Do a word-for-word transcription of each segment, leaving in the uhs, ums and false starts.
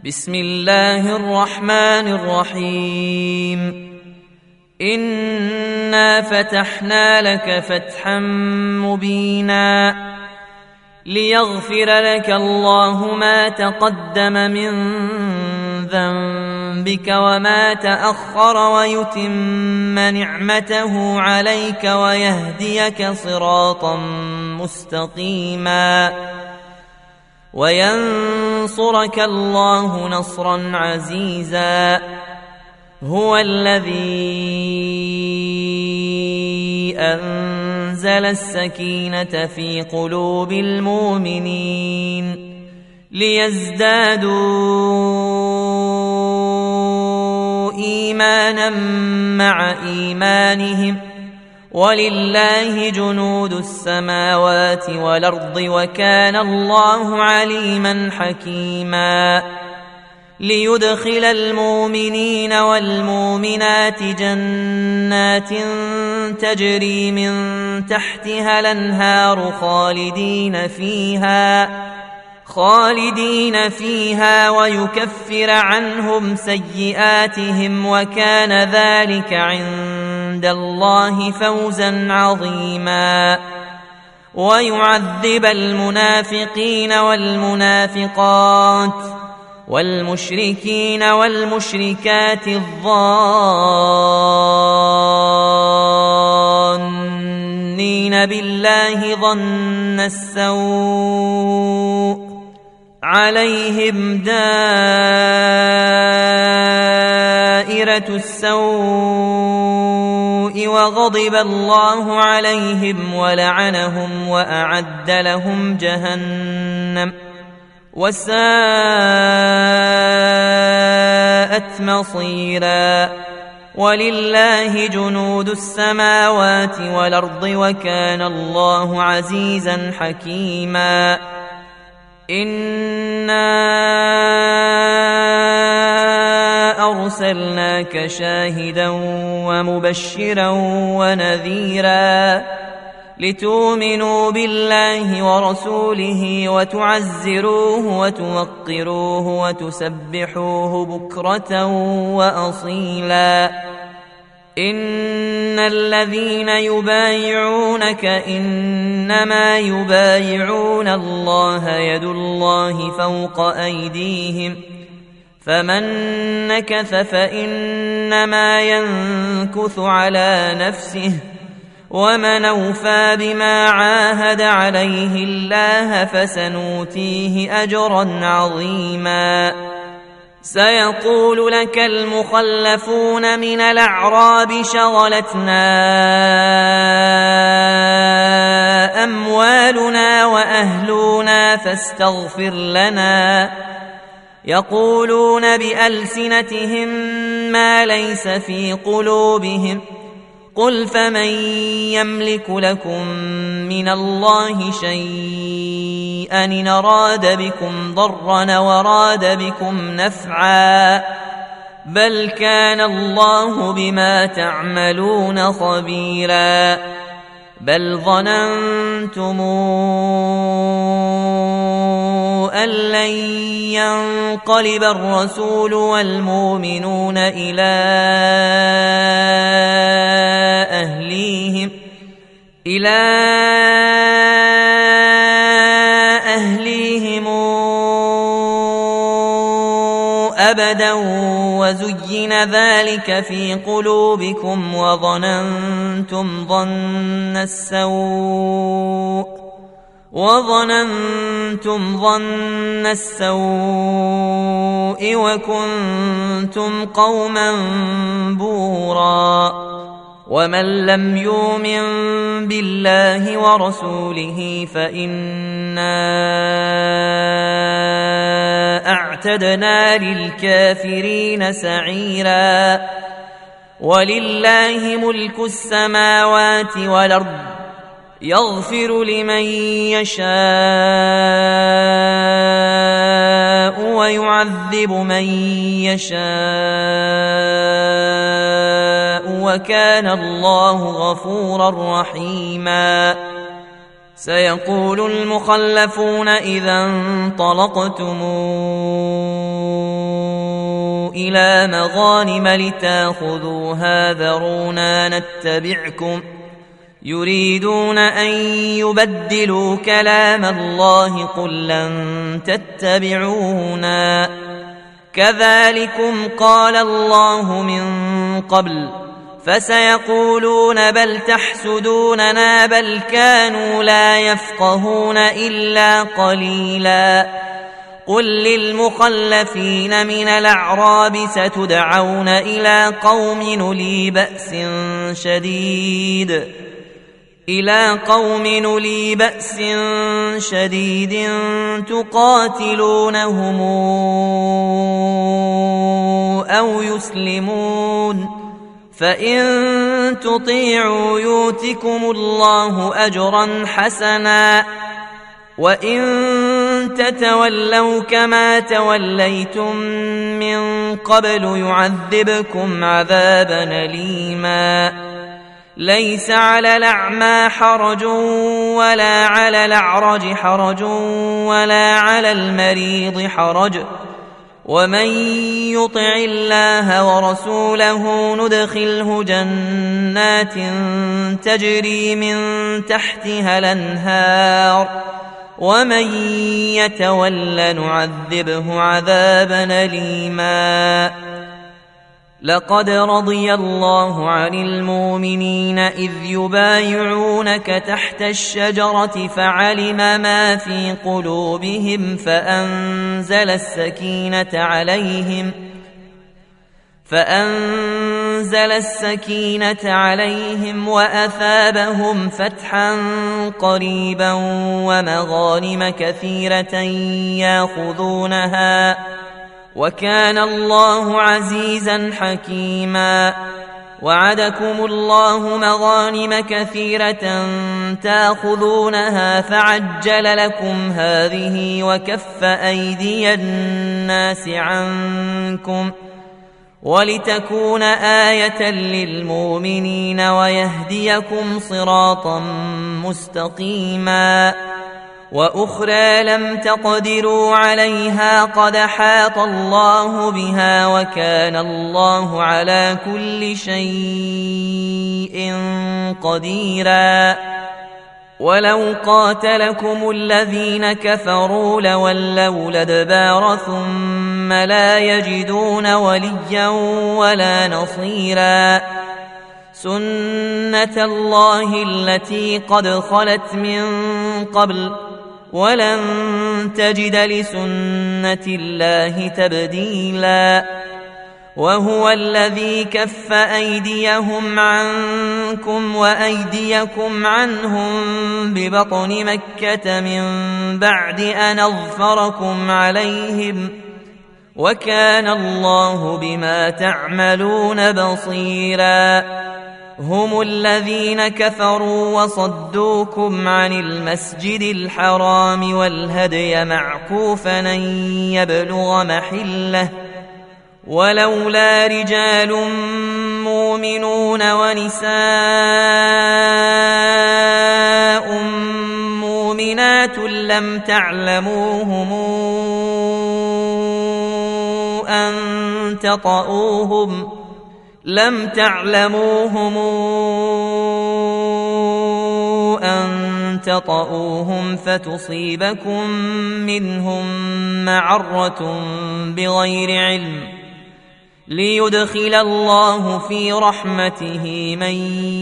بسم الله الرحمن الرحيم. إنا فتحنا لك فتحا مبينا ليغفر لك الله ما تقدم من ذنبك وما تأخر ويتم نعمته عليك ويهديك صراطا مستقيما وينصرك الله نصرا عزيزا. هو الذي أنزل السكينة في قلوب المؤمنين ليزدادوا إيمانا مع إيمانهم ولله جنود السماوات والأرض وكان الله عليما حكيما. ليدخل المؤمنين والمؤمنات جنات تجري من تحتها الأنهار خالدين فيها خالدين فيها ويكفر عنهم سيئاتهم وكان ذلك عند الله فوزا عظيما. ويعذب المنافقين والمنافقات والمشركين والمشركات الظانين بالله ظن السوء عليهم دائرة السوء وغضب الله عليهم ولعنهم وأعد لهم جهنم وساءت مصيرا. ولله جنود السماوات والأرض وكان الله عزيزا حكيما. إنا أرسلناك شاهدا ومبشرا ونذيرا لتؤمنوا بالله ورسوله وتعزروه وتوقروه وتسبحوه بكرة وأصيلا. إن الذين يبايعونك إنما يبايعون الله يد الله فوق أيديهم فمن نكث فإنما ينكث على نفسه ومن أوفى بما عاهد عليه الله فسنؤتيه أجرا عظيما. سيقول لك المخلفون من الأعراب شغلتنا أموالنا وأهلنا فاستغفر لنا. يقولون بألسنتهم ما ليس في قلوبهم قل فمن يملك لكم من الله شيئا إن أراد بكم ضرا وراد بكم نفعا بل كان الله بما تعملون خبيرا. بل ظننتم أن لن ينقلب الرسول والمؤمنون إلى أهليهم إلى أهليهم أبدا وزين ذلك في قلوبكم وظننتم ظن السوء وظننتم ظن السوء وكنتم قوما بورا. ومن لم يؤمن بالله ورسوله فإنا أعتدنا للكافرين سعيرا. ولله ملك السماوات والأرض يغفر لمن يشاء ويعذب من يشاء وكان الله غفورا رحيما. سيقول المخلفون إذا انطلقتم إلى مغانم لتاخذوها ذرونا نتبعكم يريدون أن يبدلوا كلام الله قل لن تتبعونا كذلكم قال الله من قبل فسيقولون بل تحسدوننا بل كانوا لا يفقهون إلا قليلا قل للمخلفين من الأعراب ستدعون إلى قوم أولي بأس شديد إلى قوم أولي بأس شديد تقاتلونهم أو يسلمون فإن تطيعوا يؤتكم الله أجرا حسنا وإن تتولوا كما توليتم من قبل يعذبكم عذابا أليما ليس على الأعمى حرج ولا على الأعرج حرج ولا على المريض حرج ومن يطع الله ورسوله ندخله جنات تجري من تحتها الأنهار ومن يتول نعذبه عذابا أليما لقد رضي الله عن المؤمنين إذ يبايعونك تحت الشجرة فعلم ما في قلوبهم فأنزل السكينة عليهم فأنزل السكينة عليهم وأثابهم فتحا قريبا ومغانم كثيرة يأخذونها وكان الله عزيزا حكيما وعدكم الله مغانم كثيرة تأخذونها فعجل لكم هذه وكف أيدي الناس عنكم ولتكون آية للمؤمنين ويهديكم صراطا مستقيما وأخرى لم تقدروا عليها قد حاط الله بها وكان الله على كل شيء قديرا ولو قاتلكم الذين كفروا لولوا الأدبار ثم لا يجدون وليا ولا نصيرا سنة الله التي قد خلت من قبل ولن تجد لسنة الله تبديلا وهو الذي كف أيديهم عنكم وأيديكم عنهم ببطن مكة من بعد أن أظفركم عليهم وكان الله بما تعملون بصيرا هم الذين كفروا وصدوكم عن المسجد الحرام والهدي معكوفا أن يبلغ محله ولولا رجال مؤمنون ونساء مؤمنات لم تعلموهم أن تطؤوهم لم تعلموهم أن تطؤوهم فتصيبكم منهم معرة بغير علم ليدخل الله في رحمته من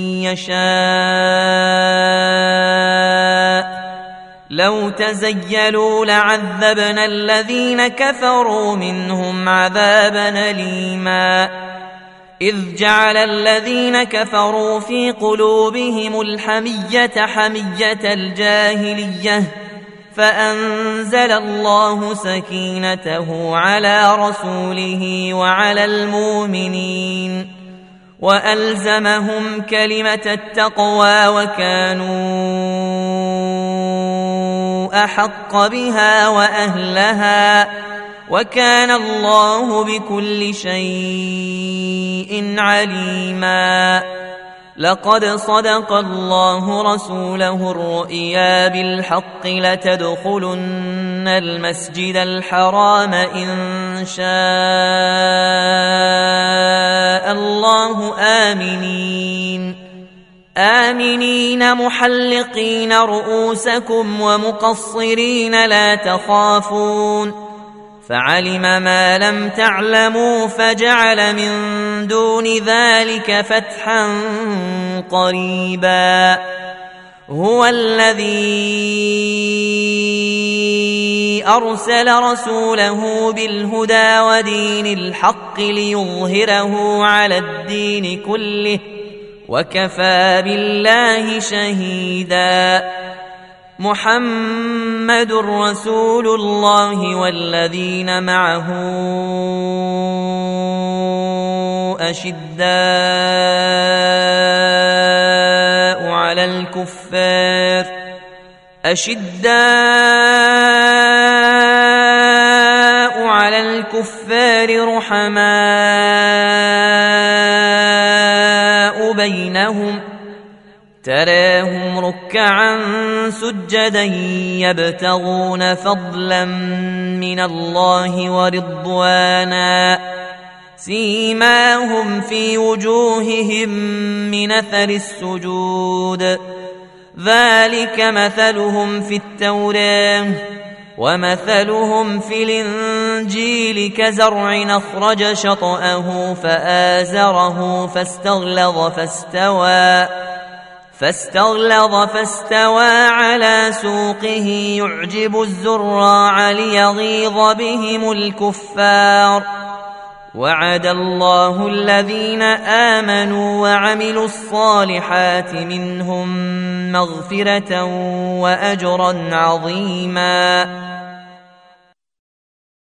يشاء لو تزيلوا لعذبنا الذين كفروا منهم عذابا أليما إذ جعل الذين كفروا في قلوبهم الحمية حمية الجاهلية فأنزل الله سكينته على رسوله وعلى المؤمنين وألزمهم كلمة التقوى وكانوا أحق بها وأهلها وكان الله بكل شيء عليما لقد صدق الله رسوله الرؤيا بالحق لتدخلن المسجد الحرام إن شاء الله آمنين آمنين محلقين رؤوسكم ومقصرين لا تخافون فعلم ما لم تعلموا فجعل من دون ذلك فتحا قريبا هو الذي أرسل رسوله بالهدى ودين الحق ليظهره على الدين كله وكفى بالله شهيدا محمد رسول الله والذين معه أشداء على الكفار أشداء على الكفار رحماء بينهم تراهم ركعا سجدا يبتغون فضلا من الله ورضوانا سيماهم في وجوههم من أثر السجود ذلك مثلهم في التوراة ومثلهم في الإنجيل كزرع أخرج شطأه فآزره فاستغلظ فاستوى فاستغلظ فاستوى على سوقه يعجب الزراع ليغيظ بهم الكفار وعد الله الذين آمنوا وعملوا الصالحات منهم مغفرة وأجرا عظيما